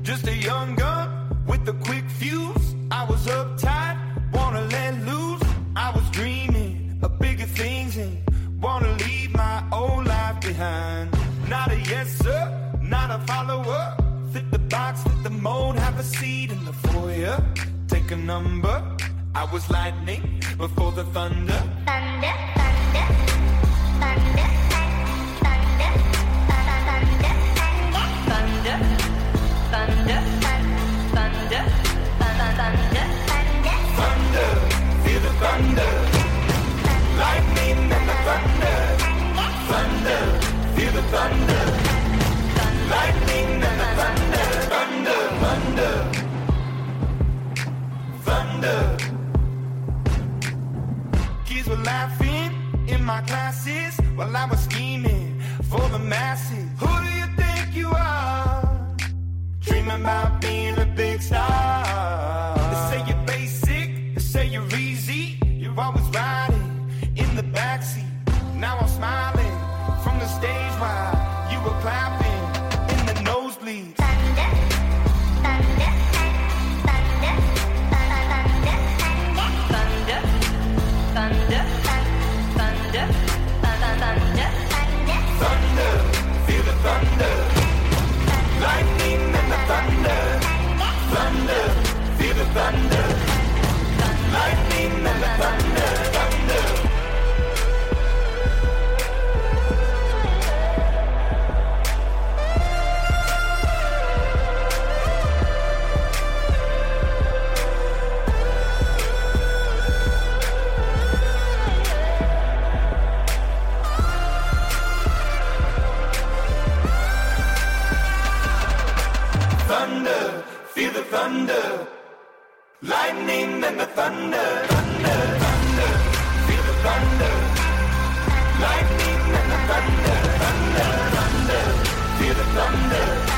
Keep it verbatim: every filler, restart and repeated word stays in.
Just a young gun with a quick fuse. I was uptight, wanna let loose. I was dreaming of bigger things and wanna leave my old life behind. Not a yes sir, not a follower. Fit the box, fit the mold, have a seat in the foyer. Take a number. I was lightning before the thunder. Thunder, thunder, thunder, thunder, thunder, thunder, thunder, thunder, thunder, thunder, thunder, feel the thunder. Lightning and the thunder. Thunder, feel the thunder. Lightning and the thunder. Thunder, thunder, thunder. Kids were laughing in my classes while I was scheming for the masses. Who do you think you are? Dreaming about being a big star. They say you're basic, they say you're easy. You're always riding in the backseat. Now I'm smiling from the stage while you were clapping in the nosebleeds. thunder, thunder, thunder, thunder, thunder, thunder, thunder, thunder, Thunder, feel the thunder. Lightning and the thunder. Thunder, feel the thunder. Lightning and the thunder. Thunder. Thunder, feel the thunder. Lightning and the thunder. Thunder, thunder, feel the thunder. Lightning and the thunder. Thunder, thunder, feel the thunder.